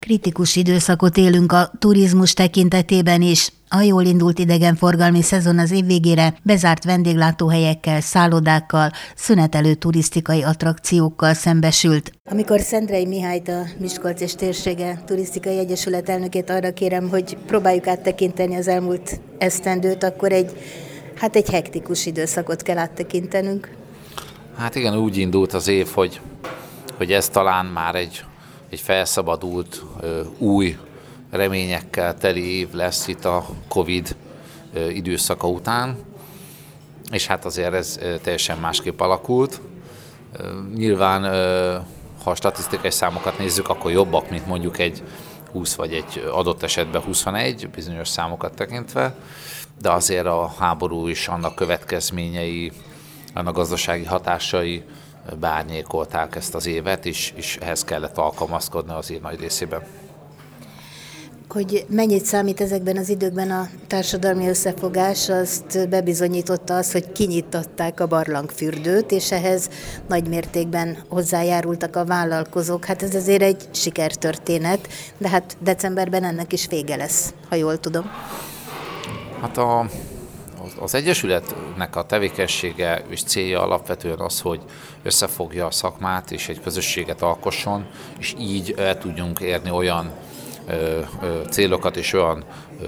Kritikus időszakot élünk a turizmus tekintetében is. A jól indult idegenforgalmi szezon az év végére bezárt vendéglátóhelyekkel, szállodákkal, szünetelő turisztikai attrakciókkal szembesült. Amikor Szendrei Mihályt, a Miskolc és Térsége Turisztikai Egyesület elnökét arra kérem, hogy próbáljuk áttekinteni az elmúlt esztendőt, akkor egy hektikus időszakot kell áttekintenünk. Hát igen, úgy indult az év, hogy ez talán már egy felszabadult, új reményekkel teli év lesz itt a Covid időszaka után, és hát azért ez teljesen másképp alakult. Nyilván, ha a statisztikai számokat nézzük, akkor jobbak, mint mondjuk egy 20 vagy egy adott esetben 21 bizonyos számokat tekintve, de azért a háború is, annak következményei, annak gazdasági hatásai beárnyékolták ezt az évet, és ehhez kellett alkalmazkodni az év nagy részében. Hogy mennyit számít ezekben az időkben a társadalmi összefogás, azt bebizonyította az, hogy kinyitották a barlangfürdőt, és ehhez nagy mértékben hozzájárultak a vállalkozók. Hát ez azért egy sikertörténet, de hát decemberben ennek is vége lesz, ha jól tudom. Hát az Egyesületnek a tevékenysége és célja alapvetően az, hogy összefogja a szakmát és egy közösséget alkosson, és így el tudjunk érni olyan célokat és olyan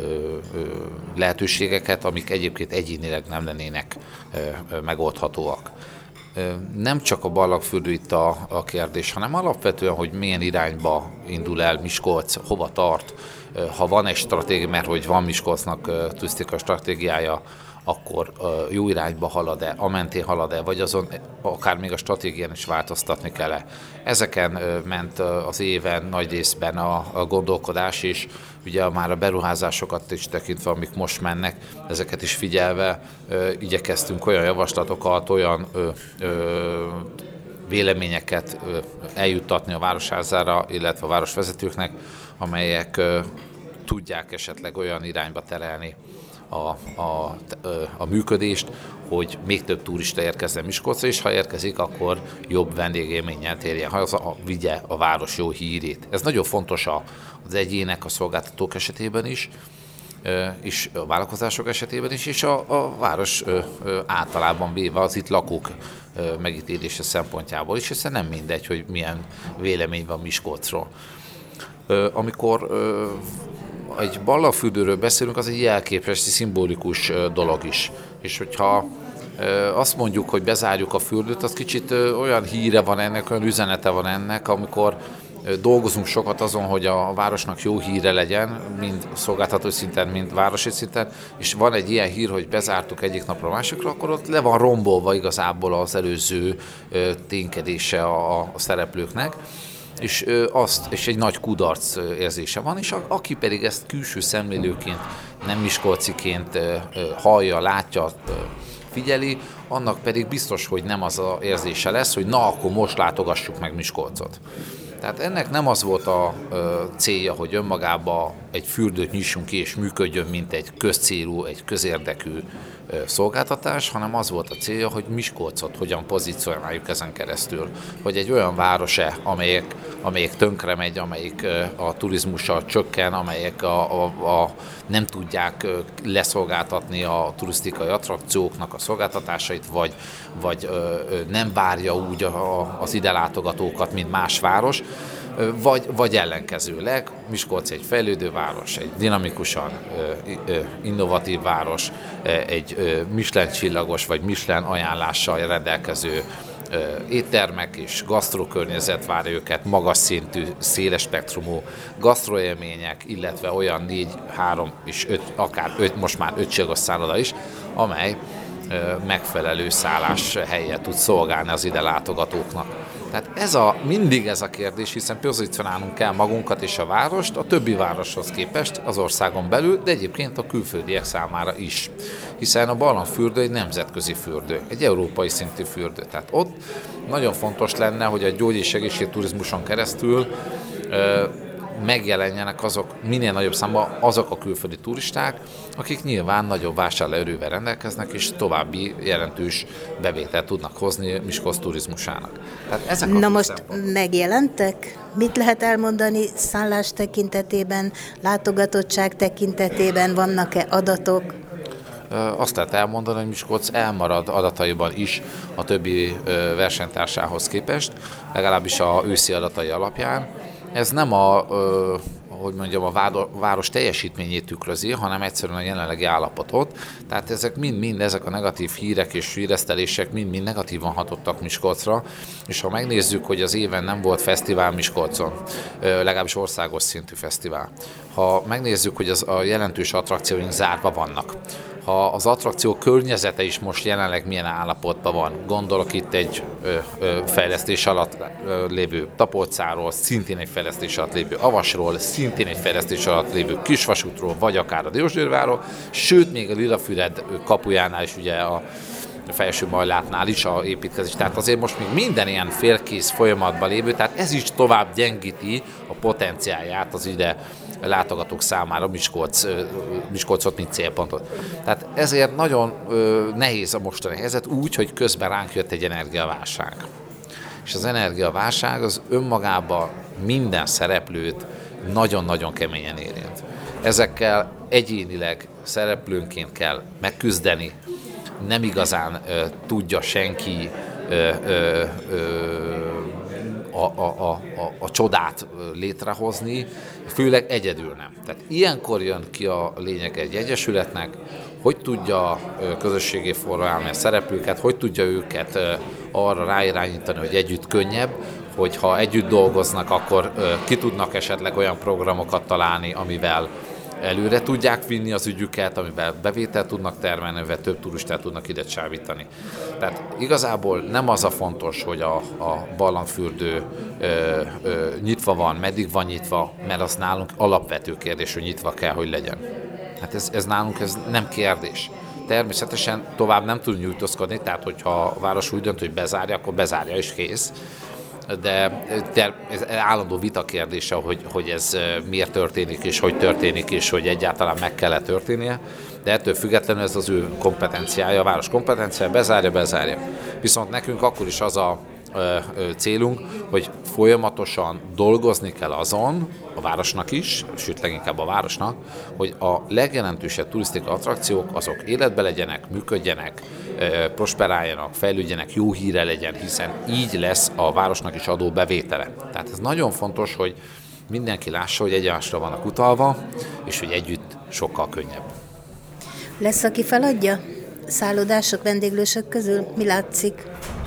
lehetőségeket, amik egyébként egyénileg nem lennének megoldhatóak. Nem csak a barlangfürdő itt a kérdés, hanem alapvetően, hogy milyen irányba indul el Miskolc, hova tart. Ha van egy stratégia, mert hogy van Miskolcnak turisztikai stratégiája, akkor jó irányba halad-e, amentén halad-e, vagy azon akár még a stratégián is változtatni kell-e. Ezeken ment az éven nagy részben a gondolkodás, és ugye már a beruházásokat is tekintve, amik most mennek, ezeket is figyelve igyekeztünk olyan javaslatokat, olyan véleményeket eljuttatni a városházára, illetve a városvezetőknek, amelyek tudják esetleg olyan irányba terelni a működést, hogy még több turista érkezzen Miskolcra, és ha érkezik, akkor jobb vendégélménnyel térjen haza, vigye a város jó hírét. Ez nagyon fontos az egyének, a szolgáltatók esetében is, és a vállalkozások esetében is, és a város általában véve az itt lakók megítélése szempontjából is, hiszen nem mindegy, hogy milyen vélemény van Miskolcról. Amikor egy barlangfürdőről beszélünk, az egy jelképes, szimbolikus dolog is. És hogyha azt mondjuk, hogy bezárjuk a fürdőt, az kicsit olyan híre van ennek, olyan üzenete van ennek, amikor dolgozunk sokat azon, hogy a városnak jó híre legyen, mind szolgáltató szinten, mind városi szinten, és van egy ilyen hír, hogy bezártuk egyik napra a másikra, akkor ott le van rombolva igazából az előző ténykedése a szereplőknek, és egy nagy kudarc érzése van, és aki pedig ezt külső szemlélőként, nem miskolciként hallja, látja, figyeli, annak pedig biztos, hogy nem az az érzése lesz, hogy na, akkor most látogassuk meg Miskolcot. Tehát ennek nem az volt a célja, hogy önmagában egy fürdőt nyissunk ki és működjön, mint egy közcélú, egy közérdekű szolgáltatás, hanem az volt a célja, hogy Miskolcot hogyan pozícionáljuk ezen keresztül. Hogy egy olyan város-e, amelyik tönkre megy, amelyik a turizmussal csökken, amelyek nem tudják leszolgáltatni a turisztikai attrakcióknak a szolgáltatásait, vagy nem várja úgy az ide látogatókat, mint más város, vagy ellenkezőleg. Miskolc egy fejlődő város, egy dinamikusan innovatív város, egy Michelin csillagos vagy Michelin ajánlással rendelkező éttermek és gasztrokörnyezet várja őket, magas szintű, széles spektrumú gasztroélmények, illetve olyan 4, 3 és 5, akár 5, most már 5 csillagos szálloda is, amely megfelelő szállás helyet tud szolgálni az ide látogatóknak. Tehát mindig ez a kérdés, hiszen pozícionálnunk kell magunkat és a várost a többi városhoz képest az országon belül, de egyébként a külföldiek számára is. Hiszen a barlangfürdő egy nemzetközi fürdő, egy európai szintű fürdő. Tehát ott nagyon fontos lenne, hogy a gyógy- és egészségturizmuson keresztül megjelenjenek minél nagyobb számban azok a külföldi turisták, akik nyilván nagyobb vásárlóerővel rendelkeznek, és további jelentős bevételt tudnak hozni Miskolc turizmusának. Tehát ezek Na most megjelentek? Mit lehet elmondani szállás tekintetében, látogatottság tekintetében, vannak-e adatok? Azt lehet elmondani, hogy Miskolc elmarad adataiban is a többi versenytársához képest, legalábbis a őszi adatai alapján. Ez nem a város teljesítményét tükrözi, hanem egyszerűen a jelenlegi állapotot. Tehát ezek mind ezek a negatív hírek és híresztelések mind negatívan hatottak Miskolcra, és ha megnézzük, hogy az éven nem volt fesztivál Miskolcon, legalábbis országos szintű fesztivál. Ha megnézzük, hogy a jelentős attrakcióink zárva vannak, ha az attrakció környezete is most jelenleg milyen állapotban van, gondolok itt egy fejlesztés alatt lévő Tapolcáról, szintén egy fejlesztés alatt lévő Avasról, szintén egy fejlesztés alatt lévő Kisvasútról, vagy akár a Diósgyőrváról, sőt még a Lilafüred kapujánál is ugye a Felső Majlátnál is a építkezés. Tehát azért most még minden ilyen félkész folyamatban lévő, tehát ez is tovább gyengíti a potenciálját az ide látogatók számára Miskolcot, mint célpontot. Tehát ezért nagyon nehéz a mostani helyzet úgy, hogy közben ránk jött egy energiaválság. És az energiaválság az önmagában minden szereplőt nagyon-nagyon keményen érint. Ezekkel egyénileg szereplőnként kell megküzdeni, nem igazán tudja senki a csodát létrehozni, főleg egyedül nem. Tehát ilyenkor jön ki a lényeg egy egyesületnek, hogy tudja közösségé formálni a szereplőket, hogy tudja őket arra ráirányítani, hogy együtt könnyebb, hogy ha együtt dolgoznak, akkor ki tudnak esetleg olyan programokat találni, amivel előre tudják vinni az ügyüket, amivel bevételt tudnak termelni, amivel több turistát tudnak ide csábítani. Tehát igazából nem az a fontos, hogy a barlangfürdő nyitva van, meddig van nyitva, mert az nálunk alapvető kérdés, hogy nyitva kell, hogy legyen. Hát ez nálunk ez nem kérdés. Természetesen tovább nem tud nyújtózkodni, tehát hogyha a város úgy dönt, hogy bezárja, akkor bezárja és kész. De ez állandó vita kérdése, hogy ez miért történik, és hogy történik, és hogy egyáltalán meg kellett történnie, de ettől függetlenül ez az ő kompetenciája, a város kompetenciája, bezárja. Viszont nekünk akkor is az a célunk, hogy folyamatosan dolgozni kell azon, a városnak is, sőt leginkább a városnak, hogy a legjelentősebb turisztikai attrakciók azok életbe legyenek, működjenek, prosperáljanak, fejlődjenek, jó híre legyen, hiszen így lesz a városnak is adó bevétele. Tehát ez nagyon fontos, hogy mindenki lássa, hogy egymásra vannak utalva, és hogy együtt sokkal könnyebb. Lesz, aki feladja? Szállodások, vendéglősök közül? Mi látszik?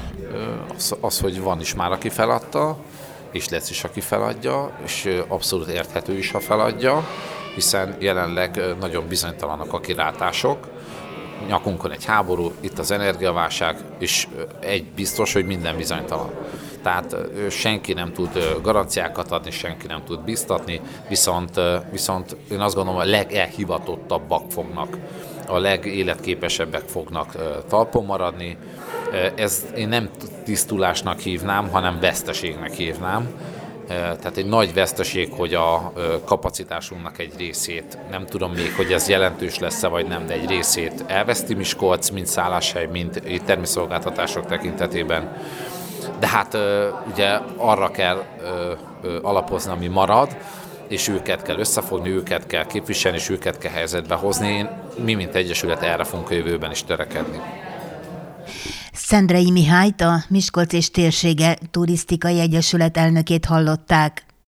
Az, hogy van is már, aki feladta, és lesz is, aki feladja, és abszolút érthető is, ha feladja, hiszen jelenleg nagyon bizonytalanak a kilátások. Nyakunkon egy háború, itt az energiaválság, és egy biztos, hogy minden bizonytalan. Tehát senki nem tud garanciákat adni, senki nem tud biztatni, viszont én azt gondolom, a legelhivatottabbak fognak, a legéletképesebbek fognak talpon maradni. Ezt én nem tisztulásnak hívnám, hanem veszteségnek hívnám. Tehát egy nagy veszteség, hogy a kapacitásunknak egy részét, nem tudom még, hogy ez jelentős lesz-e vagy nem, de egy részét elveszti Miskolc, mind szálláshely, mind természszolgáltatások tekintetében. De hát ugye arra kell alapozni, ami marad, és őket kell összefogni, őket kell képviselni, és őket kell helyzetbe hozni. Mi, mint egyesület, erre fogunk a jövőben is törekedni. Szendrei Mihályt, a Miskolc és Térsége Turisztikai Egyesület elnökét hallották.